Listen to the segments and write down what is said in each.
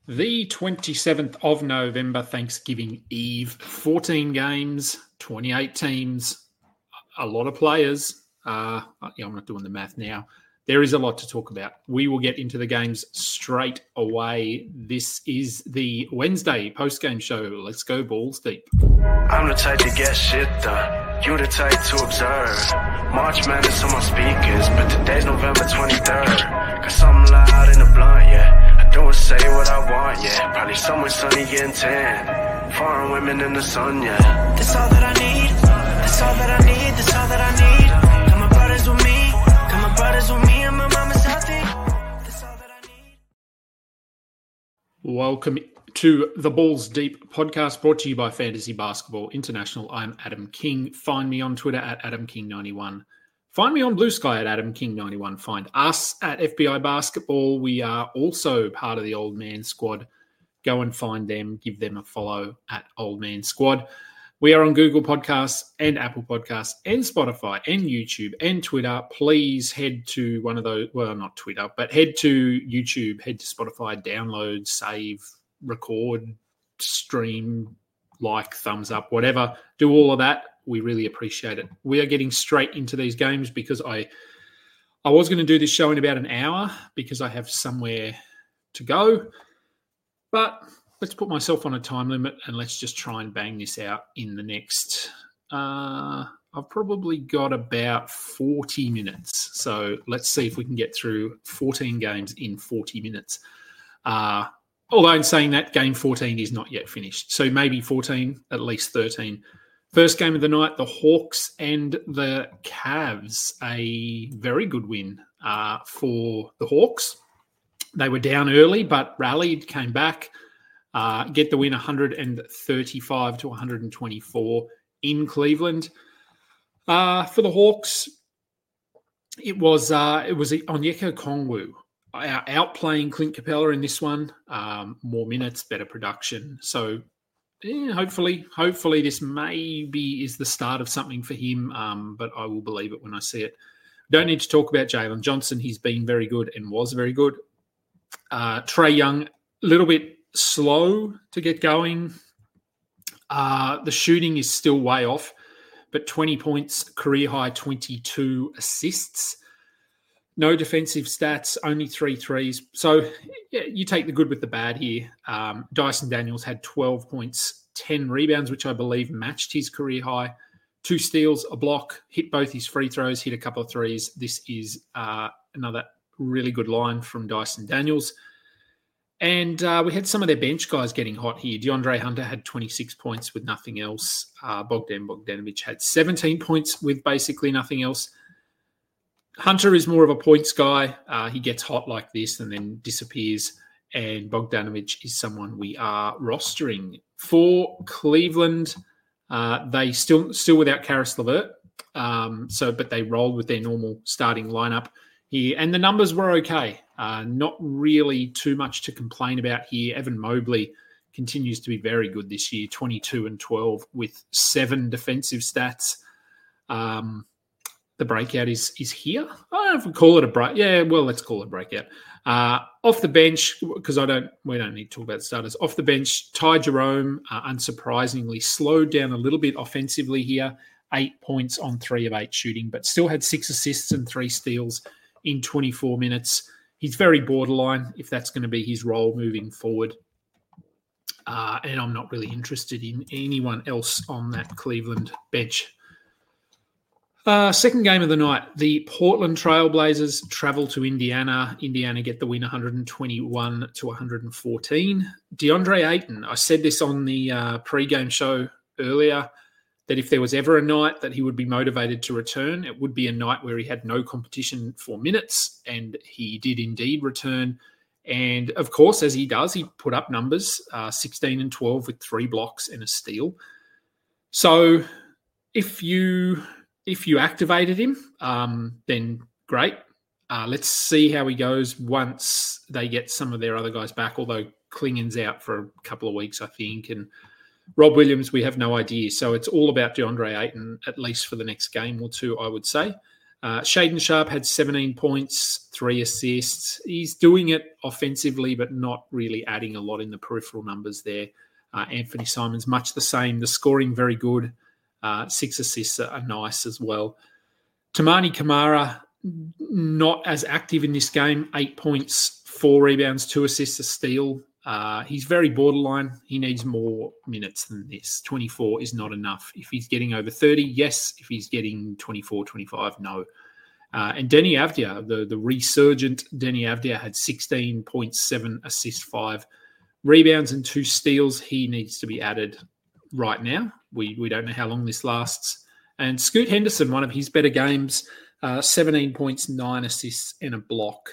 The 27th of November, Thanksgiving Eve, 14 games, 28 teams, a lot of players. I'm not doing the math now. There is a lot to talk about. We will get into the games straight away. This is the Wednesday post-game show. Let's go balls deep. I'm the type to get shit done. You the type to observe. March Madness on my speakers, but today's November 23rd. Got something loud in the blunt, yeah. I don't say what I want, yeah. Probably somewhere sunny getting tan. Foreign women in the sun, yeah. That's all that I need. That's all that I need. That's all that I need. Got my brothers with me. Got my brothers with me and my mama's healthy. That's all that I need. Welcome to the Balls Deep podcast, brought to you by Fantasy Basketball International. I'm Adam King. Find me on Twitter at AdamKing91. Find me on Blue Sky at AdamKing91. Find us at FBI Basketball. We are also part of the Old Man Squad. Go and find them. Give them a follow at Old Man Squad. We are on Google Podcasts and Apple Podcasts and Spotify and YouTube and Twitter. Please head to one of those. Well, not Twitter, but head to YouTube, head to Spotify, download, save, record, stream, like, thumbs up, whatever. Do all of that. We really appreciate it. We are getting straight into these games because I was going to do this show in about an hour because I have somewhere to go. But let's put myself on a time limit and let's just try and bang this out in the next... I've probably got about 40 minutes. So let's see if we can get through 14 games in 40 minutes. Although in saying that, game 14 is not yet finished. So maybe 14, at least 13. First game of the night, the Hawks and the Cavs. A very good win for the Hawks. They were down early, but rallied, came back, get the win 135 to 124 in Cleveland. For the Hawks, it was Onyeka Okongwu outplaying Clint Capella in this one. More minutes, better production. So hopefully this maybe is the start of something for him, but I will believe it when I see it. Don't need to talk about Jalen Johnson. He's been very good and was very good. Trae Young, a little bit slow to get going. The shooting is still way off, but 20 points, career high 22 assists. No defensive stats, only 3 threes. So yeah, you take the good with the bad here. Dyson Daniels had 12 points, 10 rebounds, which I believe matched his career high. 2 steals, a block, hit both his free throws, hit a couple of threes. This is another really good line from Dyson Daniels. And we had some of their bench guys getting hot here. DeAndre Hunter had 26 points with nothing else. Bogdan Bogdanovic had 17 points with basically nothing else. Hunter is more of a points guy. He gets hot like this and then disappears. And Bogdanovic is someone we are rostering. For Cleveland, they still without Karis LeVert. But they rolled with their normal starting lineup here. And the numbers were okay. Not really too much to complain about here. Evan Mobley continues to be very good this year, 22 and 12 with 7 defensive stats. The breakout is here. I don't know if we call it a break. Yeah, well, let's call it a breakout. Off the bench, because we don't need to talk about starters. Off the bench, Ty Jerome, unsurprisingly, slowed down a little bit offensively here. 8 points on 3 of 8 shooting, but still had 6 assists and 3 steals in 24 minutes. He's very borderline if that's going to be his role moving forward. And I'm not really interested in anyone else on that Cleveland bench. Second game of the night, the Portland Trailblazers travel to Indiana. Indiana get the win 121 to 114. DeAndre Ayton, I said this on the pre-game show earlier, that if there was ever a night that he would be motivated to return, it would be a night where he had no competition for minutes, and he did indeed return. And, of course, as he does, he put up numbers, 16 and 12 with 3 blocks and a steal. So if you activated him, then great. Let's see how he goes once they get some of their other guys back, although Klingen's out for a couple of weeks, I think, and Rob Williams, we have no idea. So it's all about DeAndre Ayton, at least for the next game or two, I would say. Shaden Sharp had 17 points, 3 assists. He's doing it offensively, but not really adding a lot in the peripheral numbers there. Anthony Simons, much the same. The scoring, very good. 6 assists are nice as well. Toumani Camara, not as active in this game. 8 points, 4 rebounds, 2 assists, a steal. He's very borderline. He needs more minutes than this. 24 is not enough. If he's getting over 30, yes. If he's getting 24, 25, no. And Denny Avdia, the resurgent Denny Avdia, had 16 points, 7 assists, 5 rebounds and 2 steals. He needs to be added right now. We don't know how long this lasts. And Scoot Henderson, one of his better games, 17 points, 9 assists and a block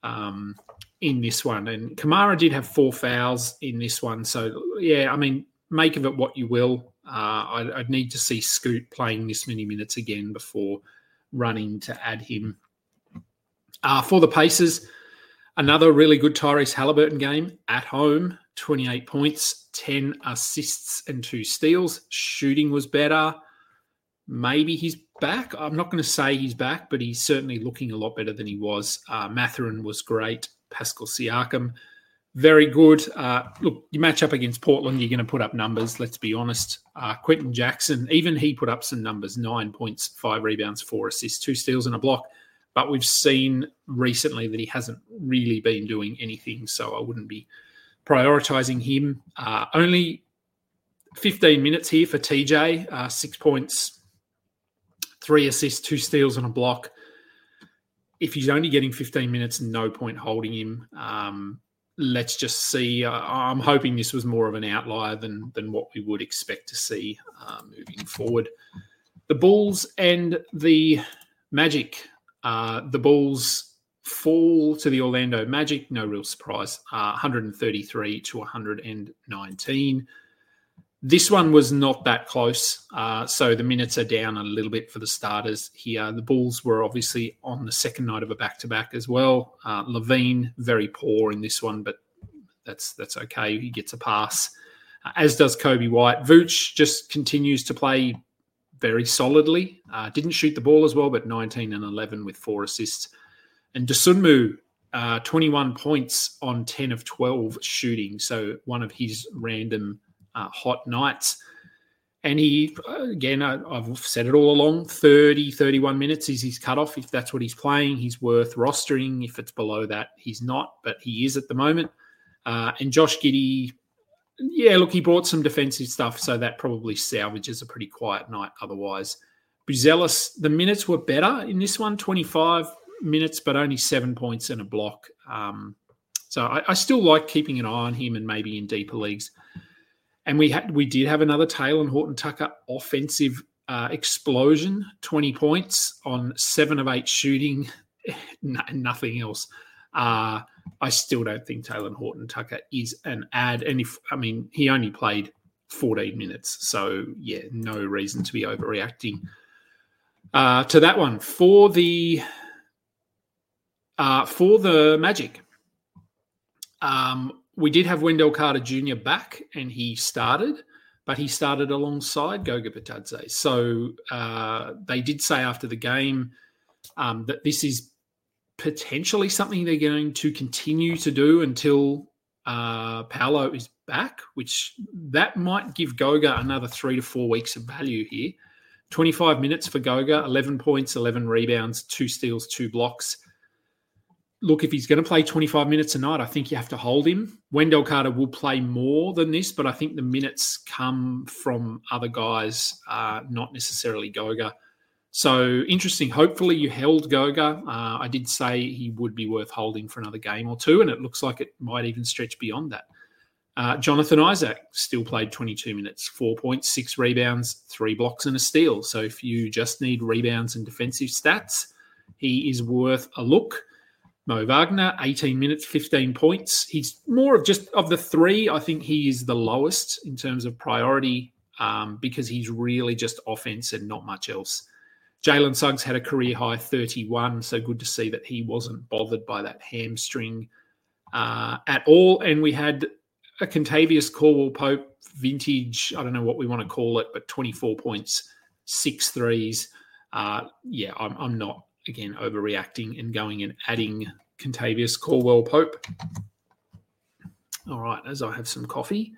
in this one. And Kamara did have 4 fouls in this one. So, yeah, I mean, make of it what you will. I'd need to see Scoot playing this many minutes again before running to add him. For the Pacers, another really good Tyrese Halliburton game at home, 28 points, 10 assists and 2 steals. Shooting was better. Maybe he's back. I'm not going to say he's back, but he's certainly looking a lot better than he was. Mathurin was great. Pascal Siakam, very good. Look, you match up against Portland, you're going to put up numbers, let's be honest. Quentin Jackson, even he put up some numbers, 9 points, 5 rebounds, 4 assists, 2 steals and a block. But we've seen recently that he hasn't really been doing anything, so I wouldn't be prioritising him. Only 15 minutes here for TJ, 6 points, 3 assists, 2 steals and a block. If he's only getting 15 minutes, no point holding him. Let's just see. I'm hoping this was more of an outlier than what we would expect to see moving forward. The Bulls and the Magic. The Bulls fall to the Orlando Magic. No real surprise. 133 to 119. This one was not that close, so the minutes are down a little bit for the starters here. The Bulls were obviously on the second night of a back-to-back as well. Levine, very poor in this one, but that's okay. He gets a pass, as does Kobe White. Vooch just continues to play very solidly. Didn't shoot the ball as well, but 19 and 11 with 4 assists. And Dosunmu, 21 points on 10 of 12 shooting, so one of his random hot nights. And he, again, I've said it all along, 31 minutes is his cutoff. If that's what he's playing, he's worth rostering. If it's below that, he's not, but he is at the moment. And Josh Giddey, yeah, look, he brought some defensive stuff, so that probably salvages a pretty quiet night otherwise. Buzelis, the minutes were better in this one, 25 minutes, but only 7 points and a block. So I still like keeping an eye on him and maybe in deeper leagues. And we did have another Taylor Horton-Tucker offensive explosion, 20 points on 7 of 8 shooting, nothing else. I still don't think Taylor Horton-Tucker is an ad. And he only played 14 minutes. So, yeah, no reason to be overreacting to that one. For the Magic, we did have Wendell Carter Jr. back, and he started, but he started alongside Goga Bitadze. So they did say after the game that this is potentially something they're going to continue to do until Paolo is back, which that might give Goga another 3 to 4 weeks of value here. 25 minutes for Goga, 11 points, 11 rebounds, 2 steals, 2 blocks. Look, if he's going to play 25 minutes a night, I think you have to hold him. Wendell Carter will play more than this, but I think the minutes come from other guys, not necessarily Goga. So interesting. Hopefully you held Goga. I did say he would be worth holding for another game or two, and it looks like it might even stretch beyond that. Jonathan Isaac still played 22 minutes, 4 points, 6 rebounds, 3 blocks and a steal. So if you just need rebounds and defensive stats, he is worth a look. Mo Wagner, 18 minutes, 15 points. He's more of just of the 3. I think he is the lowest in terms of priority because he's really just offense and not much else. Jalen Suggs had a career high 31, so good to see that he wasn't bothered by that hamstring at all. And we had a Contavious Caldwell-Pope vintage, I don't know what we want to call it, but 24 points, 6 threes. I'm not again, overreacting and going and adding Contavious Caldwell-Pope. All right, as I have some coffee.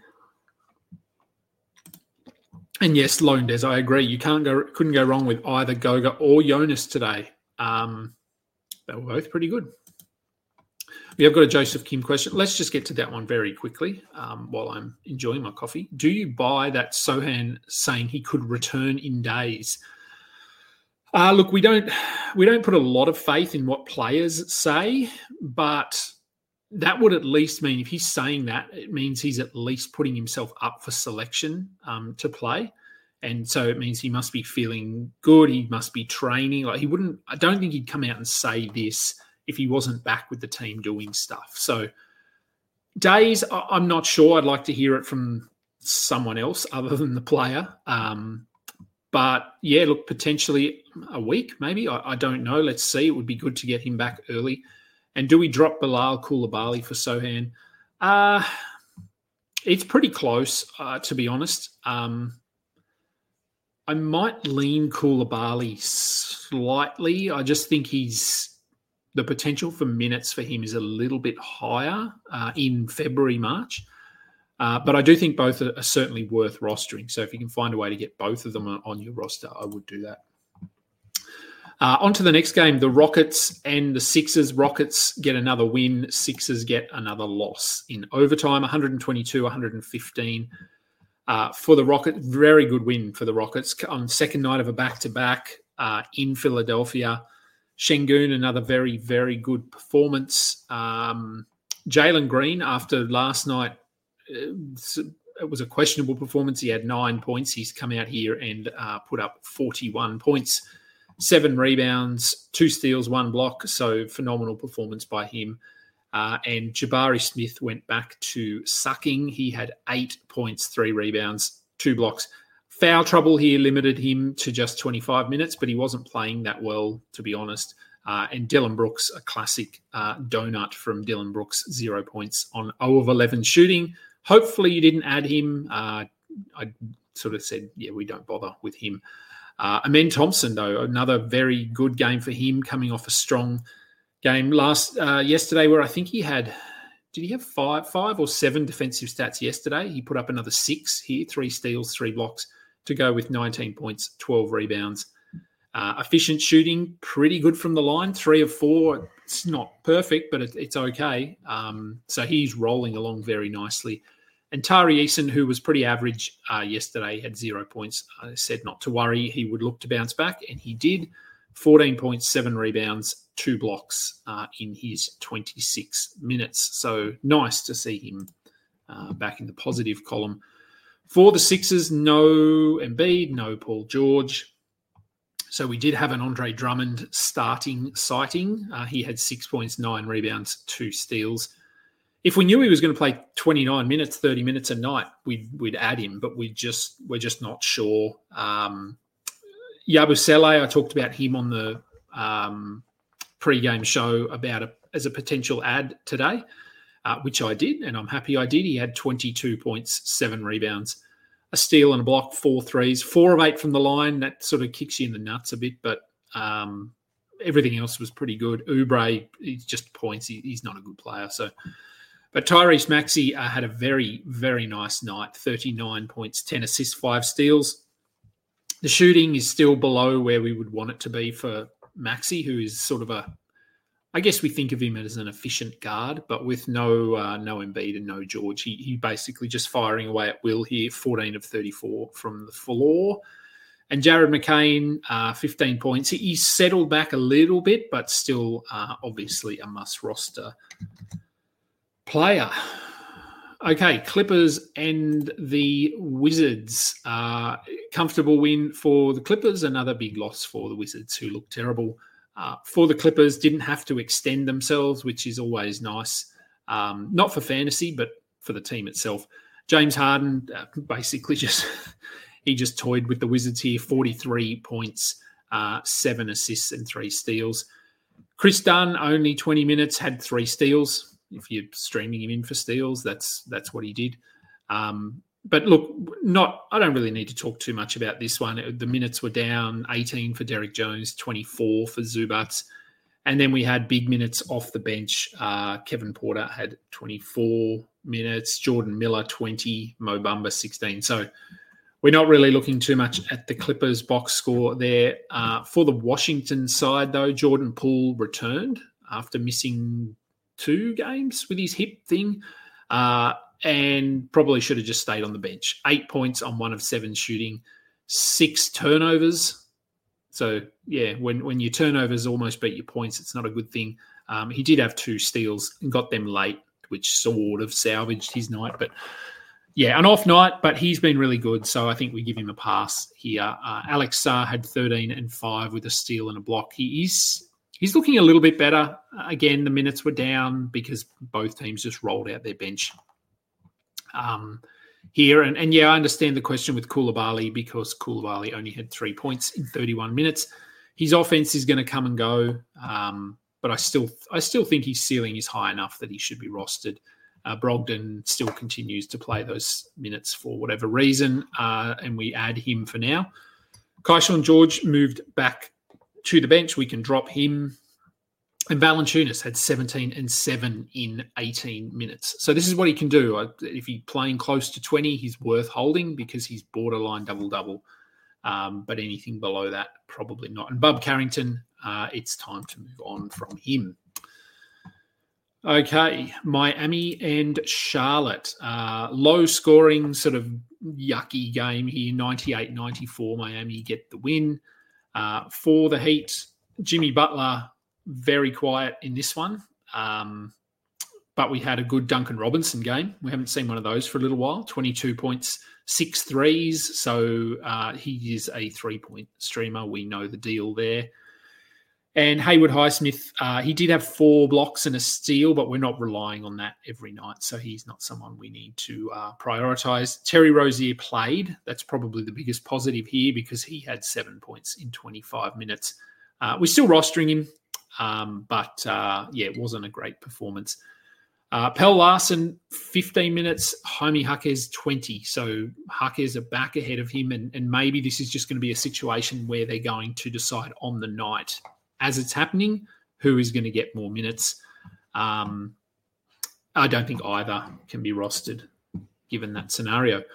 And yes, Loandes, I agree. You couldn't go wrong with either Goga or Jonas today. They were both pretty good. We have got a Joseph Kim question. Let's just get to that one very quickly while I'm enjoying my coffee. Do you buy that Sohan saying he could return in days? Look, we don't put a lot of faith in what players say, but that would at least mean if he's saying that, it means he's at least putting himself up for selection to play. And so it means he must be feeling good. He must be training. I don't think he'd come out and say this if he wasn't back with the team doing stuff. So days, I'm not sure. I'd like to hear it from someone else other than the player. But yeah, look, potentially a week, maybe. I don't know. Let's see. It would be good to get him back early. And do we drop Bilal Koulibaly for Sohan? It's pretty close, to be honest. I might lean Koulibaly slightly. I just think the potential for minutes for him is a little bit higher in February, March. But I do think both are certainly worth rostering. So if you can find a way to get both of them on your roster, I would do that. On to the next game, the Rockets and the Sixers. Rockets get another win. Sixers get another loss in overtime, 122-115 for the Rockets. Very good win for the Rockets on second night of a back-to-back in Philadelphia. Şengün, another very, very good performance. Jalen Green, after last night, it was a questionable performance. He had 9 points. He's come out here and put up 41 points. 7 rebounds, 2 steals, 1 block. So phenomenal performance by him. And Jabari Smith went back to sucking. He had 8 points, 3 rebounds, 2 blocks. Foul trouble here limited him to just 25 minutes, but he wasn't playing that well, to be honest. And Dillon Brooks, a classic donut from Dillon Brooks, 0 points on 0 of 11 shooting. Hopefully you didn't add him. I sort of said, yeah, we don't bother with him. Amen Thompson, though, another very good game for him, coming off a strong game yesterday where I think he had, did he have five or 7 defensive stats yesterday? He put up another 6 here, 3 steals, 3 blocks to go with 19 points, 12 rebounds. Efficient shooting, pretty good from the line, 3 of 4. It's not perfect, but it's okay. So he's rolling along very nicely. And Tari Eason, who was pretty average yesterday, had 0 points. I said not to worry. He would look to bounce back, and he did. 14 points, 7 rebounds, 2 blocks in his 26 minutes. So nice to see him back in the positive column. For the Sixers, no Embiid, no Paul George. So we did have an Andre Drummond sighting. He had 6 points, 9 rebounds, 2 steals. If we knew he was going to play 29 minutes, 30 minutes a night, we'd add him, but we're just not sure. Yabusele, I talked about him on the pre-game show as a potential add today, which I did, and I'm happy I did. He had 22 points, 7 rebounds, a steal and a block, 4 threes, 4 of 8 from the line. That sort of kicks you in the nuts a bit, but everything else was pretty good. Oubre, he's just points. He's not a good player, so... But Tyrese Maxey had a very, very nice night, 39 points, 10 assists, 5 steals. The shooting is still below where we would want it to be for Maxey, who is sort of I guess we think of him as an efficient guard, but with no Embiid and no George. He basically just firing away at will here, 14 of 34 from the floor. And Jared McCain, 15 points. He's settled back a little bit, but still obviously a must roster player. Okay, Clippers and the Wizards. Comfortable win for the Clippers. Another big loss for the Wizards, who look terrible. For the Clippers, didn't have to extend themselves, which is always nice. Not for fantasy, but for the team itself. James Harden basically just toyed with the Wizards here. 43 points, 7 assists and 3 steals. Chris Dunn, only 20 minutes, had 3 steals. If you're streaming him in for steals, that's what he did. But look, I don't really need to talk too much about this one. The minutes were down, 18 for Derek Jones, 24 for Zubats. And then we had big minutes off the bench. Kevin Porter had 24 minutes, Jordan Miller 20, Mo Bamba 16. So we're not really looking too much at the Clippers box score there. For the Washington side, though, Jordan Poole returned after missing 2 games with his hip thing and probably should have just stayed on the bench. 8 points on 1 of 7 shooting, 6 turnovers. So, yeah, when your turnovers almost beat your points, it's not a good thing. He did have 2 steals and got them late, which sort of salvaged his night. But, yeah, an off night, but he's been really good. So I think we give him a pass here. Alex Sarr had 13 and 5 with a steal and a block. He's looking a little bit better. Again, the minutes were down because both teams just rolled out their bench here. And yeah, I understand the question with Koulibaly because Koulibaly only had 3 points in 31 minutes. His offense is going to come and go, but I still think his ceiling is high enough that he should be rostered. Brogdon still continues to play those minutes for whatever reason, and we add him for now. Kaishan George moved back to the bench. We can drop him. And Valanciunas had 17 and 7 in 18 minutes. So this is what he can do. If he's playing close to 20, he's worth holding because he's borderline double-double. But anything below that, probably not. And Bub Carrington, it's time to move on from him. Okay, Miami and Charlotte. Low scoring, sort of yucky game here. 98-94, Miami get the win. For the Heat, Jimmy Butler, very quiet in this one. But we had a good Duncan Robinson game. We haven't seen one of those for a little while. 22 points, 6 threes. So he is a 3-point streamer. We know the deal there. And Haywood Highsmith, he did have 4 blocks and a steal, but we're not relying on that every night. So he's not someone we need to prioritise. Terry Rozier played. That's probably the biggest positive here because he had 7 points in 25 minutes. We're still rostering him, but it wasn't a great performance. Pell Larson, 15 minutes. Jaime Jaquez, 20. So Jaquez are back ahead of him, and maybe this is just going to be a situation where they're going to decide on the night as it's happening who is going to get more minutes. I don't think either can be rostered given that scenario.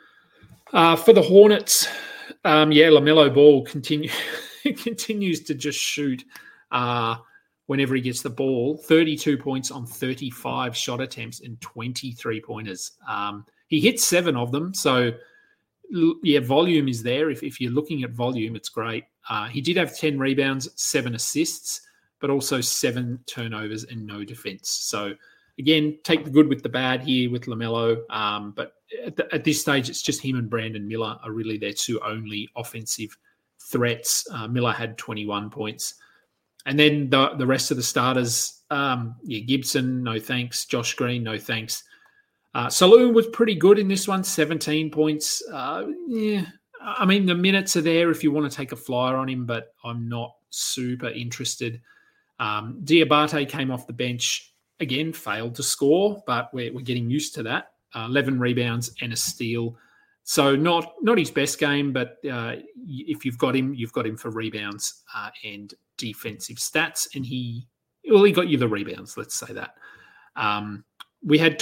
For the Hornets, LaMelo Ball continues to just shoot whenever he gets the ball. 32 points on 35 shot attempts and 23 pointers. He hit 7 of them. So, volume is there. If you're looking at volume, it's great. He did have 10 rebounds, 7 assists, but also 7 turnovers and no defense. So, again, take the good with the bad here with LaMelo. But at this stage, it's just him and Brandon Miller are really their 2 only offensive threats. Miller had 21 points. And then the rest of the starters, Gibson, no thanks. Josh Green, no thanks. Saloon was pretty good in this one, 17 points. I mean, the minutes are there if you want to take a flyer on him, but I'm not super interested. Diabate came off the bench, again, failed to score, but we're getting used to that. 11 rebounds and a steal. So not his best game, but if you've got him for rebounds and defensive stats, and he got you the rebounds, let's say that. We had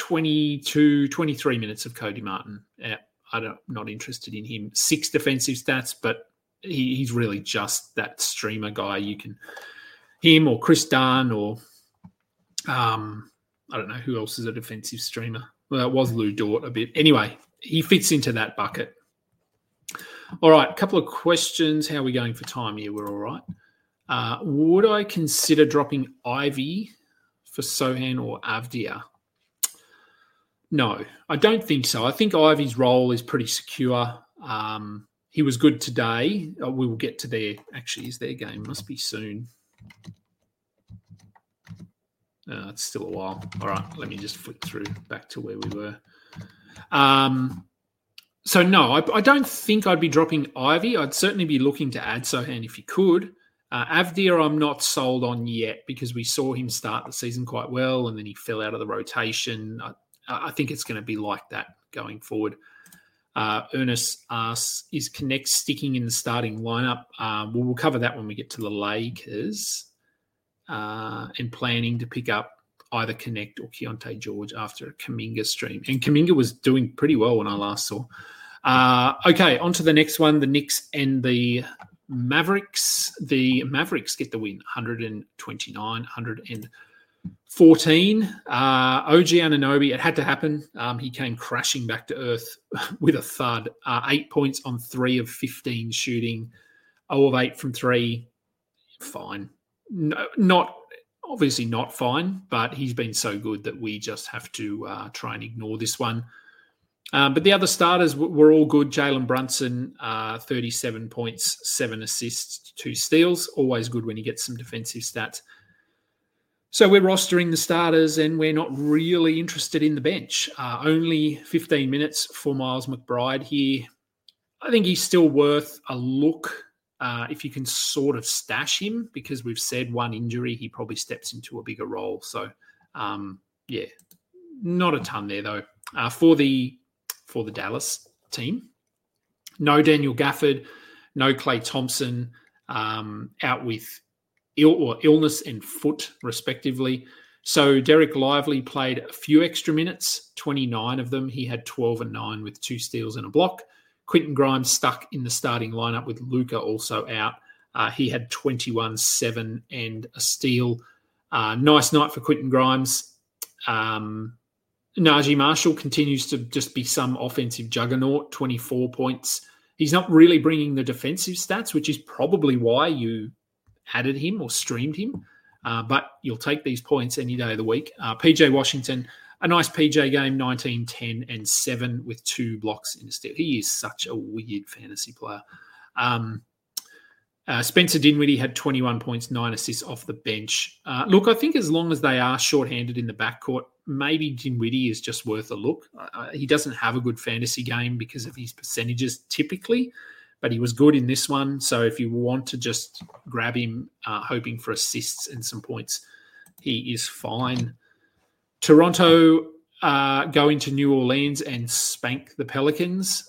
23 minutes of Cody Martin. I'm not interested in him. 6 defensive stats, but he's really just that streamer guy. You can him or Chris Dunn or I don't know who else is a defensive streamer. Well, it was Lou Dort a bit. Anyway, he fits into that bucket. All right, a couple of questions. How are we going for time here? We're all right. Would I consider dropping Ivy for Sohan or Avdia? No, I don't think so. I think Ivy's role is pretty secure. He was good today. We will get to their – actually, is their game? Must be soon. It's still a while. All right, let me just flick through back to where we were. So, no, I don't think I'd be dropping Ivy. I'd certainly be looking to add Sohan if you could. Avdia, I'm not sold on yet because we saw him start the season quite well and then he fell out of the rotation. I think it's going to be like that going forward. Ernest asks, is Connect sticking in the starting lineup? We'll cover that when we get to the Lakers, and planning to pick up either Connect or Keontae George after a Kuminga stream. And Kuminga was doing pretty well when I last saw. Okay, on to the next one, the Knicks and the Mavericks. The Mavericks get the win, 129, 114. OG Anunoby, it had to happen. He came crashing back to earth with a thud. 8 points on 3 of 15 shooting, 0 of 8 from 3. Fine. No, obviously not fine, but he's been so good that we just have to try and ignore this one. But the other starters were all good. Jalen Brunson, 37 points, 7 assists, 2 steals. Always good when you get some defensive stats. So we're rostering the starters and we're not really interested in the bench. Only 15 minutes for Miles McBride here. I think he's still worth a look if you can sort of stash him, because we've said one injury, he probably steps into a bigger role. So, yeah, not a ton there though. For the Dallas team, no Daniel Gafford, no Klay Thompson, out with illness and foot, respectively. So Derek Lively played a few extra minutes, 29 of them. He had 12 and 9 with 2 steals and a block. Quentin Grimes stuck in the starting lineup with Luka also out. He had 21, 7 and a steal. Nice night for Quentin Grimes. Najee Marshall continues to just be some offensive juggernaut, 24 points. He's not really bringing the defensive stats, which is probably why you added him or streamed him. But you'll take these points any day of the week. PJ Washington, a nice PJ game, 19, 10 and 7 with 2 blocks in a steal. He is such a weird fantasy player. Spencer Dinwiddie had 21 points, 9 assists off the bench. Look, I think as long as they are shorthanded in the backcourt, maybe Dinwiddie is just worth a look. He doesn't have a good fantasy game because of his percentages typically, but he was good in this one. So if you want to just grab him, hoping for assists and some points, he is fine. Toronto go into New Orleans and spank the Pelicans.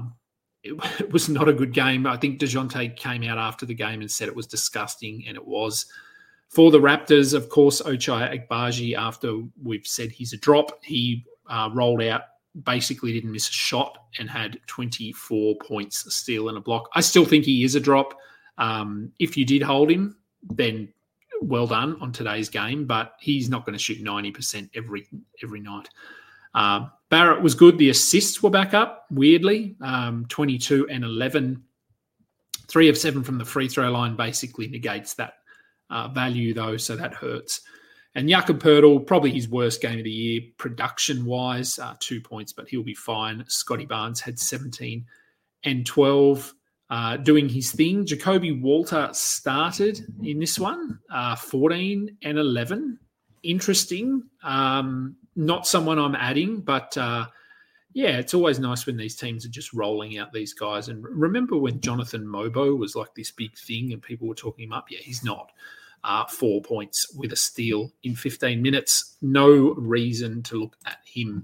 It was not a good game. I think DeJounte came out after the game and said it was disgusting, and it was. For the Raptors, of course, Ochai Agbaji, after we've said he's a drop, he rolled out, basically didn't miss a shot and had 24 points, a steal and a block. I still think he is a drop. If you did hold him, then well done on today's game, but he's not going to shoot 90% every night. Barrett was good. The assists were back up, weirdly, 22 and 11. 3 of 7 from the free throw line basically negates that value, though, so that hurts. And Jakob Poeltl, probably his worst game of the year, production-wise, 2 points, but he'll be fine. Scotty Barnes had 17 and 12, doing his thing. Jacoby Walter started in this one, 14 and 11. Interesting. Not someone I'm adding, but yeah, it's always nice when these teams are just rolling out these guys. And remember when Jonathan Mobo was like this big thing and people were talking him up? Yeah, he's not. 4 points with a steal in 15 minutes. No reason to look at him.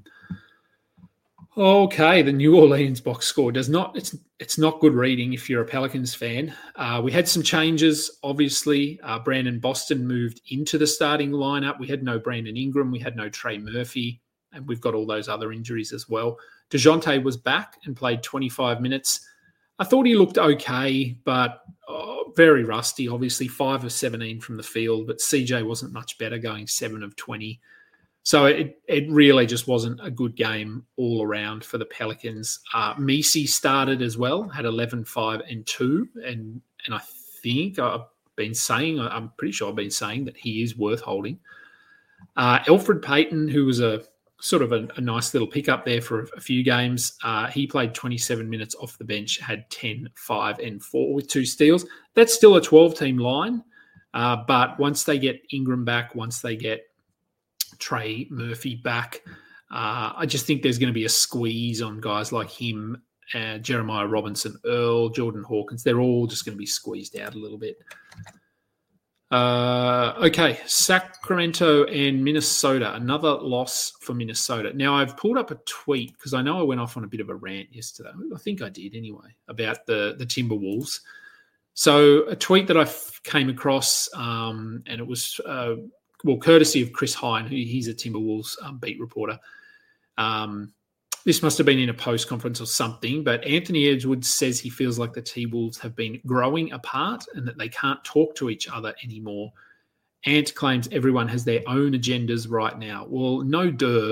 Okay, the New Orleans box score does not. It's not good reading if you're a Pelicans fan. We had some changes. Obviously, Brandon Boston moved into the starting lineup. We had no Brandon Ingram. We had no Trey Murphy, and we've got all those other injuries as well. DeJounte was back and played 25 minutes. I thought he looked okay, but very rusty. Obviously, 5 of 17 from the field, but CJ wasn't much better, going 7 of 20. So it really just wasn't a good game all around for the Pelicans. Messi started as well, had 11, 5, and 2. And I think I'm pretty sure I've been saying that he is worth holding. Elfrid Payton, who was a sort of a nice little pickup there for a few games, he played 27 minutes off the bench, had 10, 5, and 4 with 2 steals. That's still a 12-team line. But once they get Ingram back, once they get Trey Murphy back, I just think there's going to be a squeeze on guys like him, Jeremiah Robinson, Earl, Jordan Hawkins. They're all just going to be squeezed out a little bit. Okay, Sacramento and Minnesota, another loss for Minnesota. Now, I've pulled up a tweet because I know I went off on a bit of a rant yesterday. I think I did anyway, about the Timberwolves. So a tweet that I came across, and it was, courtesy of Chris Hine, he's a Timberwolves beat reporter. This must have been in a post-conference or something, but Anthony Edwards says he feels like the T-Wolves have been growing apart and that they can't talk to each other anymore. Ant claims everyone has their own agendas right now. Well, no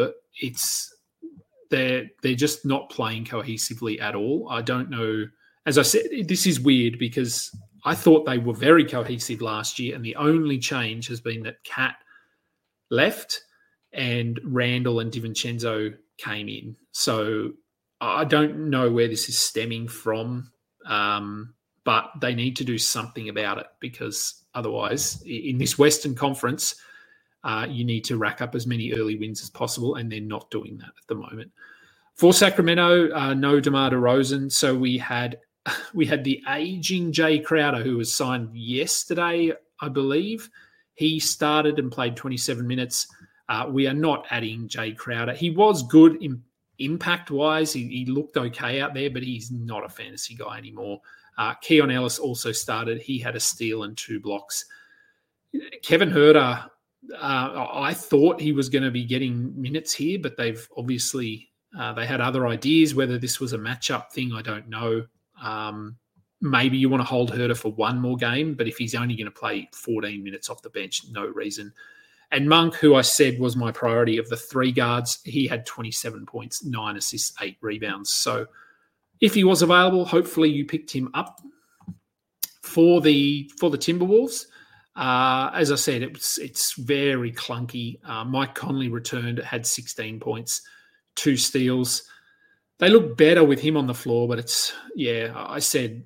they're just not playing cohesively at all. I don't know. As I said, this is weird because I thought they were very cohesive last year, and the only change has been that Cat left and Randall and DiVincenzo came in. So I don't know where this is stemming from, but they need to do something about it because otherwise, in this Western Conference, you need to rack up as many early wins as possible, and they're not doing that at the moment. For Sacramento, no DeMar DeRozan. So we had the aging Jay Crowder, who was signed yesterday, I believe. He started and played 27 minutes. We are not adding Jay Crowder. He was good impact-wise. He looked okay out there, but he's not a fantasy guy anymore. Keon Ellis also started. He had a steal and 2 blocks. Kevin Huerter, I thought he was going to be getting minutes here, but they've obviously they had other ideas. Whether this was a matchup thing, I don't know. Maybe you want to hold Huerter for one more game, but if he's only going to play 14 minutes off the bench, no reason. And Monk, who I said was my priority of the 3 guards, he had 27 points, 9 assists, 8 rebounds. So if he was available, hopefully you picked him up. For the Timberwolves, as I said, it's very clunky. Mike Conley returned, had 16 points, 2 steals. They look better with him on the floor, but I said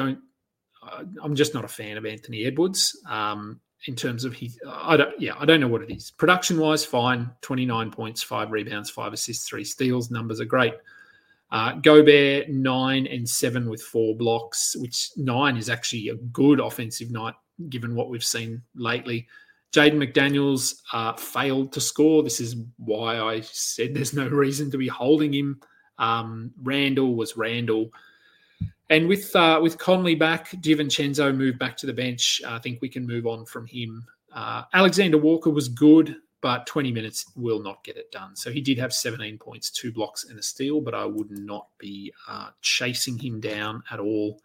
I'm just not a fan of Anthony Edwards. In terms of I don't know what it is. Production-wise, fine. 29 points, 5 rebounds, 5 assists, 3 steals. Numbers are great. Gobert, 9 and 7 with 4 blocks, which 9 is actually a good offensive night given what we've seen lately. Jaden McDaniels failed to score. This is why I said there's no reason to be holding him. Randall was Randall. And with Conley back, DiVincenzo moved back to the bench. I think we can move on from him. Alexander Walker was good, but 20 minutes will not get it done. So he did have 17 points, 2 blocks and a steal, but I would not be chasing him down at all.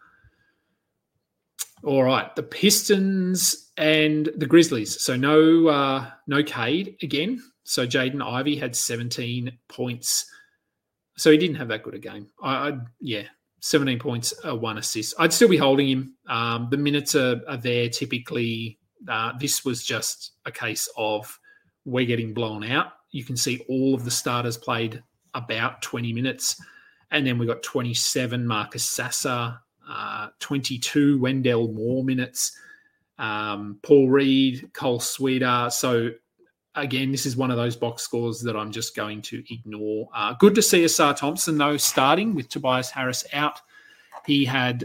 All right, the Pistons and the Grizzlies. So no Cade again. So Jaden Ivey had 17 points. So he didn't have that good a game. 17 points, 1 assist. I'd still be holding him. The minutes are there typically. This was just a case of we're getting blown out. You can see all of the starters played about 20 minutes. And then we got 27 Marcus Sasser, 22 Wendell Moore minutes, Paul Reed, Cole Sweeter. So, again, this is one of those box scores that I'm just going to ignore. Good to see Asar Thompson, though, starting with Tobias Harris out. He had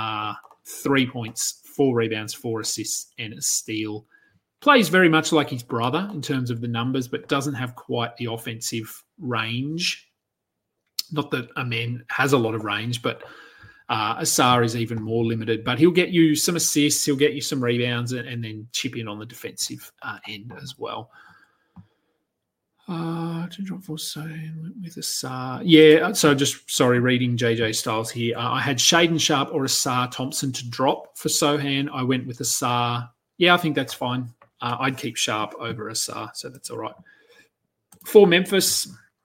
3 points, 4 rebounds, 4 assists, and a steal. Plays very much like his brother in terms of the numbers, but doesn't have quite the offensive range. Not that Amen has a lot of range, but Asar is even more limited. But he'll get you some assists, he'll get you some rebounds, and then chip in on the defensive end as well. To drop for with Asar. Yeah, so reading JJ Styles here. I had Shaden Sharp or Asar Thompson to drop for Sohan. I went with Asar. Yeah, I think that's fine. I'd keep Sharp over Asar, so that's all right. For Memphis,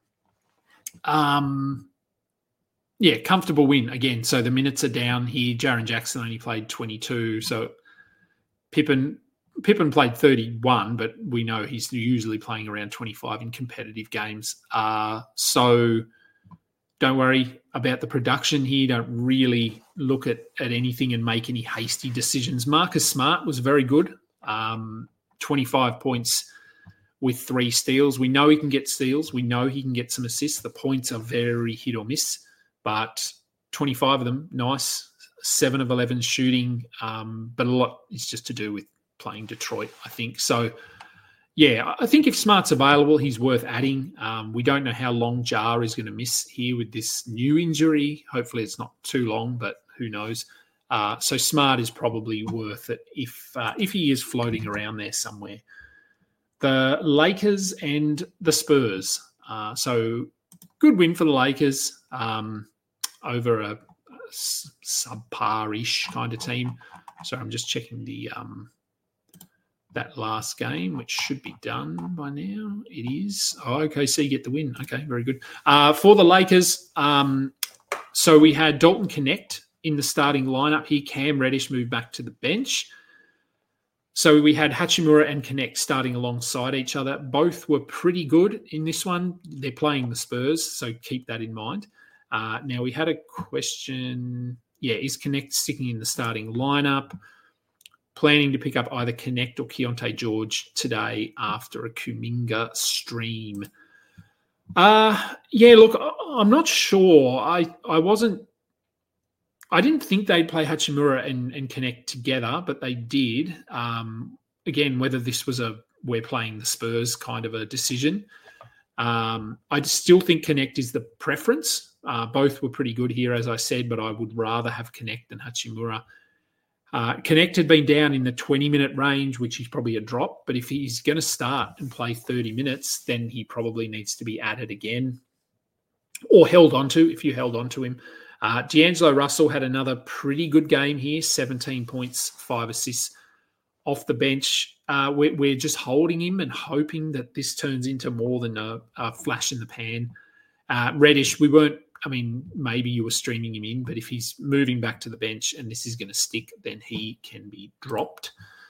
comfortable win again. So the minutes are down here. Jaren Jackson only played 22. So Pippen played 31, but we know he's usually playing around 25 in competitive games. So don't worry about the production here. Don't really look at anything and make any hasty decisions. Marcus Smart was very good. 25 points with 3 steals. We know he can get steals. We know he can get some assists. The points are very hit or miss, but 25 of them, nice. 7 of 11 shooting, but a lot is just to do with playing Detroit, I think. So, yeah, I think if Smart's available, he's worth adding. We don't know how long Jar is going to miss here with this new injury. Hopefully it's not too long, but who knows. So Smart is probably worth it if he is floating around there somewhere. The Lakers and the Spurs. So good win for the Lakers over a subpar-ish kind of team. So I'm just checking the that last game, which should be done by now. It is. Oh, okay, so you get the win. Okay, very good. For the Lakers, so we had Dalton Connect in the starting lineup here. Cam Reddish moved back to the bench. So we had Hachimura and Connect starting alongside each other. Both were pretty good in this one. They're playing the Spurs, so keep that in mind. Now, we had a question. Yeah, is Connect sticking in the starting lineup? Planning to pick up either Connect or Keontae George today after a Kuminga stream. Yeah, look, I'm not sure. I didn't think they'd play Hachimura and Connect together, but they did. Again, whether this was we're playing the Spurs kind of a decision. I still think Connect is the preference. Both were pretty good here, as I said, but I would rather have Connect than Hachimura. Connect had been down in the 20-minute range, which is probably a drop. But if he's going to start and play 30 minutes, then he probably needs to be added again or held onto if you held onto him. D'Angelo Russell had another pretty good game here, 17 points, 5 assists off the bench. We're just holding him and hoping that this turns into more than a flash in the pan. Reddish, maybe you were streaming him in, but if he's moving back to the bench and this is going to stick, then he can be dropped.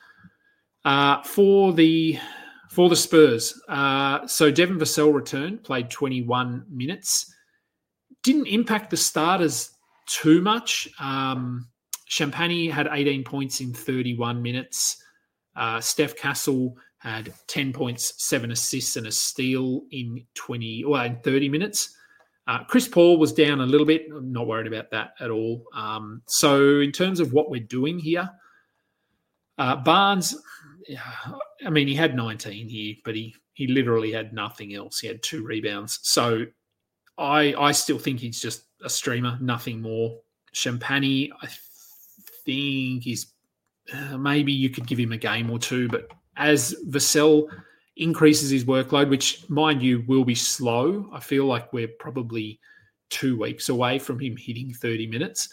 For the Spurs, so Devin Vassell returned, played 21 minutes. Didn't impact the starters too much. Champagny had 18 points in 31 minutes. Steph Castle had 10 points, 7 assists and a steal in 30 minutes. Chris Paul was down a little bit. I'm not worried about that at all. So in terms of what we're doing here, Barnes, he had 19 here, but he literally had nothing else. He had 2 rebounds. So I still think he's just a streamer, nothing more. Champagny, I think he's maybe you could give him a game or two, but as Vassell increases his workload, which, mind you, will be slow. I feel like we're probably 2 weeks away from him hitting 30 minutes,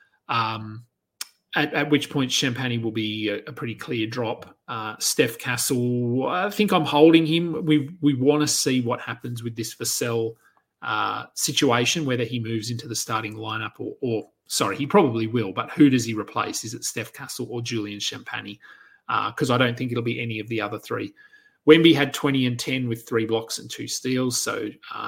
at which point Champagny will be a pretty clear drop. Steph Castle, I think I'm holding him. We want to see what happens with this Vassell situation, whether he moves into the starting lineup or he probably will, but who does he replace? Is it Steph Castle or Julian Champagny? Because I don't think it'll be any of the other 3. Wemby had 20 and 10 with 3 blocks and 2 steals. So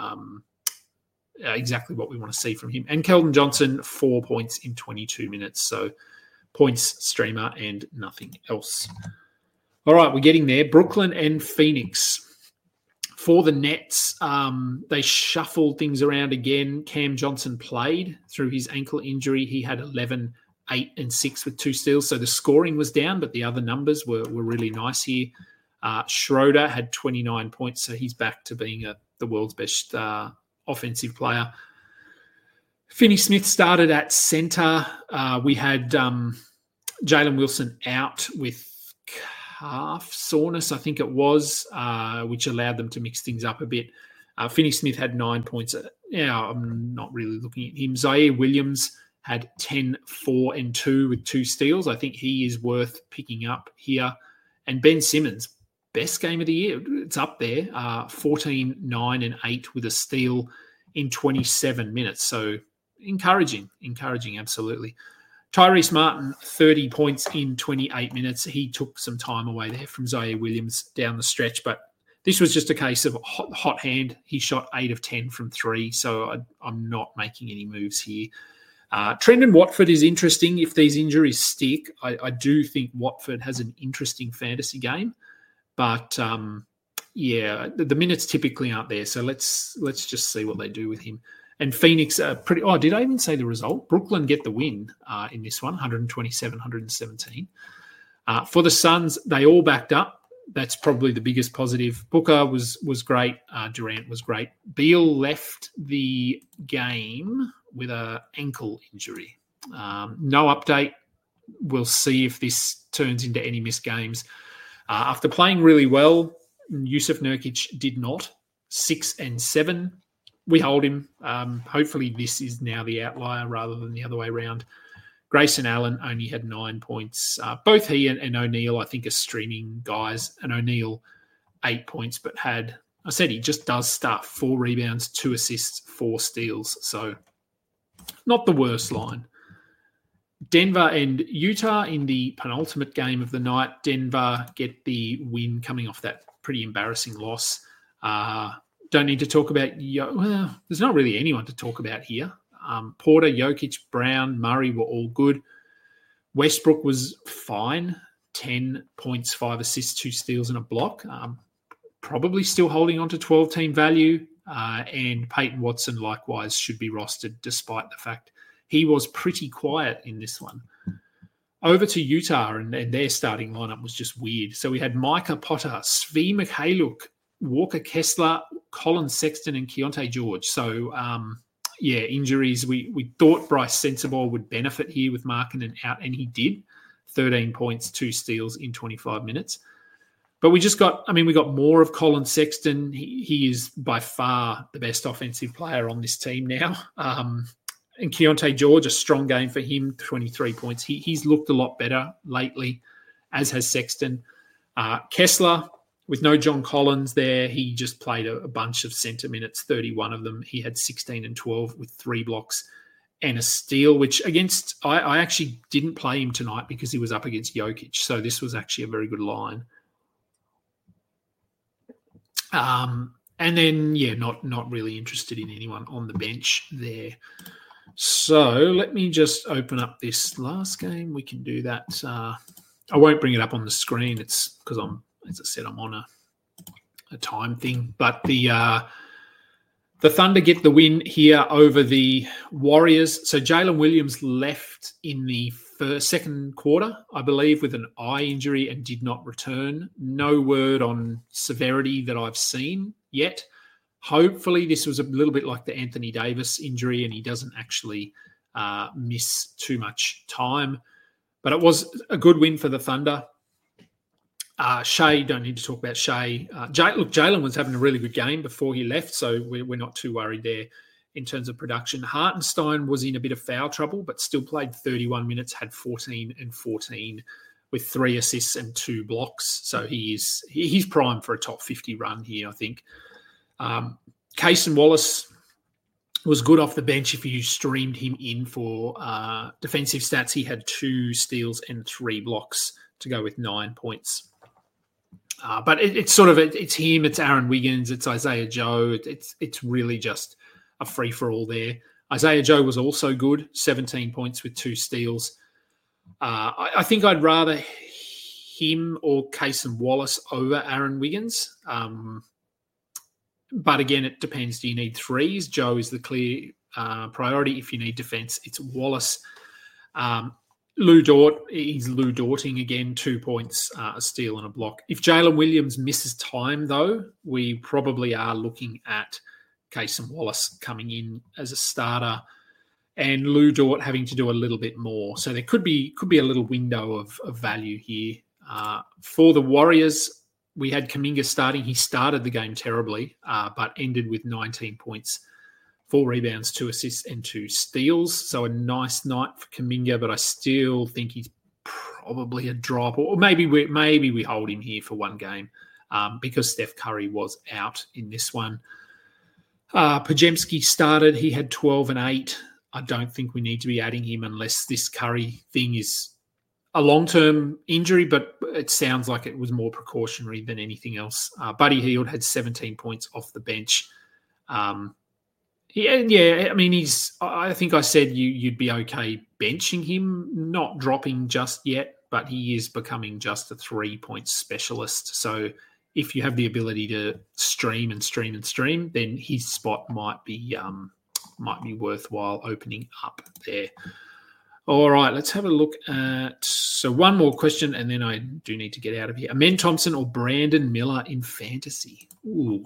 exactly what we want to see from him. And Keldon Johnson, 4 points in 22 minutes. So points, streamer, and nothing else. All right, we're getting there. Brooklyn and Phoenix. For the Nets, they shuffled things around again. Cam Johnson played through his ankle injury. He had 11, 8, and 6 with 2 steals. So the scoring was down, but the other numbers were really nice here. Schroeder had 29 points, so he's back to being the world's best offensive player. Finney-Smith started at centre. We had Jalen Wilson out with calf soreness, I think it was, which allowed them to mix things up a bit. Finney-Smith had 9 points. I'm not really looking at him. Zaire Williams had 10, 4, and 2 with 2 steals. I think he is worth picking up here. And Ben Simmons, best game of the year. It's up there. 14, 9, and 8 with a steal in 27 minutes. So encouraging, absolutely. Tyrese Martin, 30 points in 28 minutes. He took some time away there from Zaire Williams down the stretch, but this was just a case of hot hand. He shot 8 of 10 from 3, so I'm not making any moves here. Trendon Watford is interesting. If these injuries stick, I do think Watford has an interesting fantasy game. But, the minutes typically aren't there. So let's just see what they do with him. And Phoenix are pretty... Oh, did I even say the result? Brooklyn get the win in this one, 127-117. For the Suns, they all backed up. That's probably the biggest positive. Booker was great. Durant was great. Beal left the game with an ankle injury. No update. We'll see if this turns into any missed games. After playing really well, Jusuf Nurkic did not. 6 and 7. We hold him. Hopefully this is now the outlier rather than the other way around. Grayson Allen only had 9 points. Both he and O'Neal, I think, are streaming guys. And O'Neal, 8 points, but I said he just does stuff. 4 rebounds, 2 assists, 4 steals. So not the worst line. Denver and Utah in the penultimate game of the night. Denver get the win coming off that pretty embarrassing loss. Don't need to talk about... there's not really anyone to talk about here. Porter, Jokic, Brown, Murray were all good. Westbrook was fine. 10 points, 5 assists, 2 steals and a block. Probably still holding on to 12-team value. And Peyton Watson likewise should be rostered despite the fact he was pretty quiet in this one. Over to Utah, and their starting lineup was just weird. So we had Micah Potter, Svi Mikhailuk, Walker Kessler, Colin Sexton, and Keontae George. So, injuries. We thought Bryce Sensabaugh would benefit here with Markkanen out, and he did. 13 points, 2 steals in 25 minutes. But we got more of Colin Sexton. He is by far the best offensive player on this team now. And Keontae George, a strong game for him, 23 points. He's looked a lot better lately, as has Sexton. Kessler, with no John Collins there, he just played a bunch of centre minutes, 31 of them. He had 16 and 12 with 3 blocks and a steal, which I actually didn't play him tonight because he was up against Jokic. So this was actually a very good line. And then, not really interested in anyone on the bench there. So let me just open up this last game. We can do that. I won't bring it up on the screen. It's because as I said, I'm on a time thing. But the Thunder get the win here over the Warriors. So Jalen Williams left in the second quarter, I believe, with an eye injury and did not return. No word on severity that I've seen yet. Hopefully this was a little bit like the Anthony Davis injury and he doesn't actually miss too much time. But it was a good win for the Thunder. Shea, don't need to talk about Shea. Jalen was having a really good game before he left, so we're not too worried there in terms of production. Hartenstein was in a bit of foul trouble, but still played 31 minutes, had 14 and 14 with 3 assists and 2 blocks. So he's primed for a top 50 run here, I think. Cason Wallace was good off the bench. If you streamed him in for defensive stats, he had 2 steals and 3 blocks to go with 9 points. But it's him, it's Aaron Wiggins, it's Isaiah Joe. It's really just a free-for-all there. Isaiah Joe was also good, 17 points with 2 steals. I think I'd rather him or Cason Wallace over Aaron Wiggins. But again, it depends. Do you need threes? Joe is the clear priority. If you need defense, it's Wallace. Lou Dort, he's Lou Dorting again, 2 points, a steal and a block. If Jalen Williams misses time, though, we probably are looking at Cason Wallace coming in as a starter and Lou Dort having to do a little bit more. So there could be a little window of value here. For the Warriors, we had Kuminga starting. He started the game terribly, but ended with 19 points, 4 rebounds, 2 assists, and 2 steals. So a nice night for Kuminga, but I still think he's probably a drop. Or maybe we hold him here for one game because Steph Curry was out in this one. Podziemski started. He had 12 and 8. I don't think we need to be adding him unless this Curry thing is a long-term injury, but it sounds like it was more precautionary than anything else. Buddy Hield had 17 points off the bench. I think I said you'd be okay benching him, not dropping just yet, but he is becoming just a 3-point specialist. So if you have the ability to stream, then his spot might be worthwhile opening up there. All right, let's have a look at... So one more question, and then I do need to get out of here. Amen Thompson or Brandon Miller in fantasy? Ooh.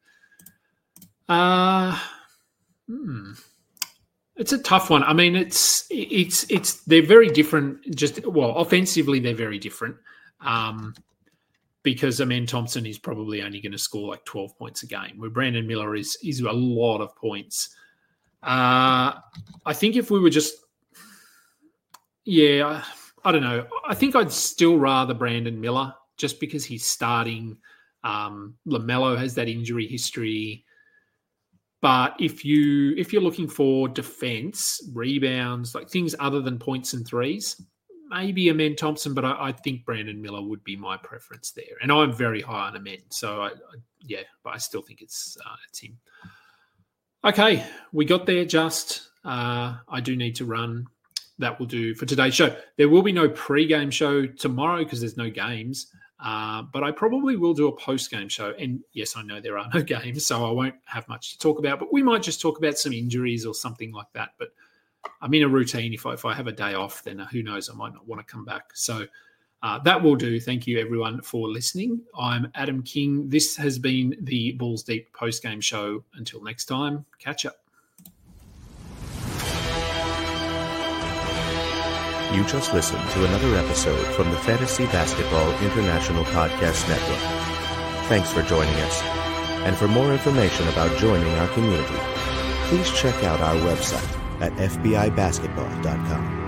It's a tough one. I mean, it's they're very different. Offensively, they're very different. Because Amen Thompson is probably only going to score like 12 points a game, where Brandon Miller is a lot of points. I think if we were just... Yeah, I don't know. I think I'd still rather Brandon Miller just because he's starting. LaMelo has that injury history. But if you're looking for defense, rebounds, like things other than points and threes, maybe Amen Thompson, but I think Brandon Miller would be my preference there. And I'm very high on Amen. So, but I still think it's him. Okay, we got there just. I do need to run. That will do for today's show. There will be no pre-game show tomorrow because there's no games, but I probably will do a post-game show. And yes, I know there are no games, so I won't have much to talk about, but we might just talk about some injuries or something like that. But I'm in a routine. If I have a day off, then who knows, I might not want to come back. So that will do. Thank you, everyone, for listening. I'm Adam King. This has been the Balls Deep post-game show. Until next time, catch up. You just listened to another episode from the Fantasy Basketball International Podcast Network. Thanks for joining us. And for more information about joining our community, please check out our website at fbibasketball.com.